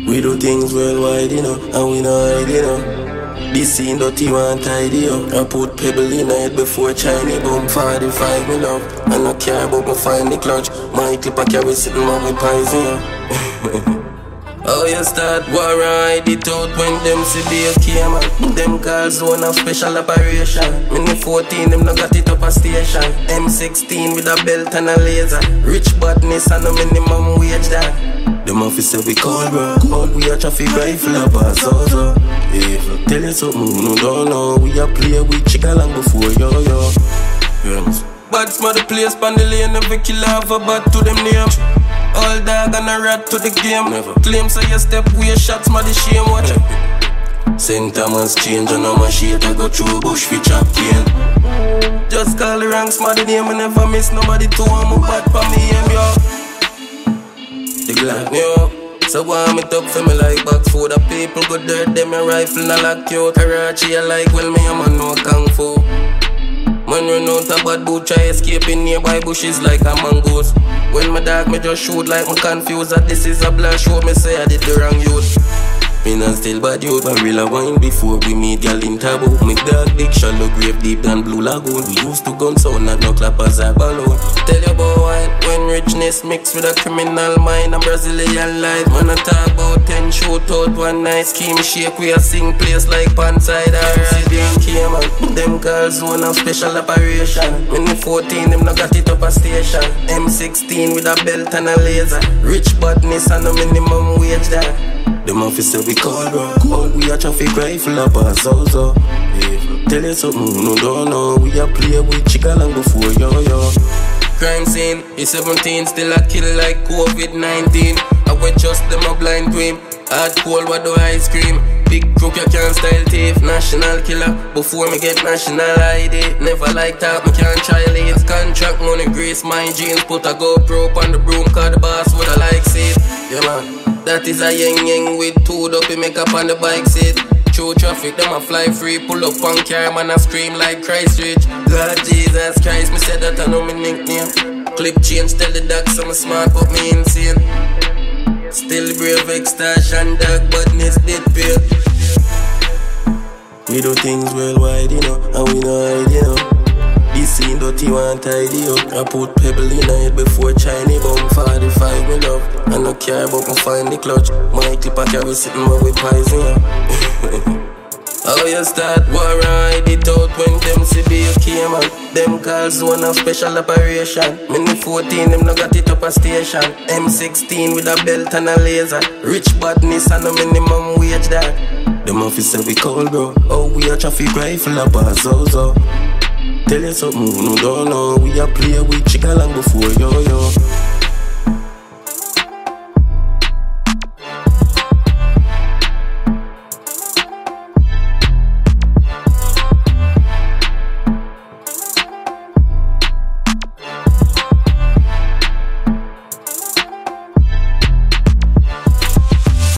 We do things worldwide, you know, and we not hide, you know. This scene dirty one tidy up. I put pebble in it before Chinese boom 45 me love. I no care about me find the clutch. My clip I carry sitting on my pies, yeah. Oh, you start war ride it out when them see the okay, man. Them calls zone of special operation. Mini 14, them no got it up a station. M16 with a belt and a laser. Rich badness and a minimum wage that. Them officer we call, bro. Call we a traffic rifle up a so. If I tell you something you don't know, we a play with chicken long before yo. Bad smart the place pan the lane, every killer have a bat to them name. All dog and a rat to the game. Never claim so you step with shots, my the shame watch it. St. Thomas change and I'm a shit, I go through bush for chop cane. Just call the ranks, my the name, I never miss nobody to I'm a bad for me and yo. They glad me up. So warm it up for me like box food. The people go dirt, them a rifle and lock you out. Karachi I like, well me a man no kung fu. Man run out a bad boot, try escaping nearby bushes like a mangoes. When my dog me just shoot like me confused that this is a black show. Me say I did the wrong youth. Me not still bad youth, but real a wine before we meet gal in taboo. Me dog dick shallow grave deep than blue lagoon. We used to gun sound not no clappers or balloon. Tell you about wine, when richness mixed with a criminal mind and Brazilian life. Man I talk about 10 shootout, one night scheme shake. We a sing place like Panside or CDK man. Them girls zone of special operation. Mini 14, them no got it up a station. M16 with a belt and a laser. Rich badness and a minimum wage that. Them officer we call, bro. Call we a traffic rifle up a so. Tell you something you don't know. We a play with chicken long before yo. Crime scene, he's 17, still a kill like COVID-19. I wet just them a blind to him. Hard cold, what do ice cream? Big crook, you can't style thief. National killer, before me get national ID. Never like that, me can't try lanes. Contract money, grease my jeans. Put a GoPro on the broom, cause the boss would I like it. Yeah man. That is a yang with two dopey makeup on the bike seat. Through traffic, them a fly free. Pull up on car, man a scream like Christchurch. God Jesus Christ, me said that I know me nickname. Clip change, tell the dogs I'm smart but me insane. Still brave, extortion, dog badness, dead pale. We do things worldwide, you know, and we know hide, you know. This scene dirty one tidy up. I put pebble in it before Chinese boom 45 me love. I no care about me find the clutch. My clip I carry sitting on with pies, yeah. Oh you start war ride it out when them see the okay man. Them calls zone of special operation. Mini 14 them no got it up a station. M16 with a belt and a laser. Rich badness and a minimum wage that. Them officer we call, bro. Oh we a traffic rifle up a so. Tell you something you don't know. We a play with chicken long before yo.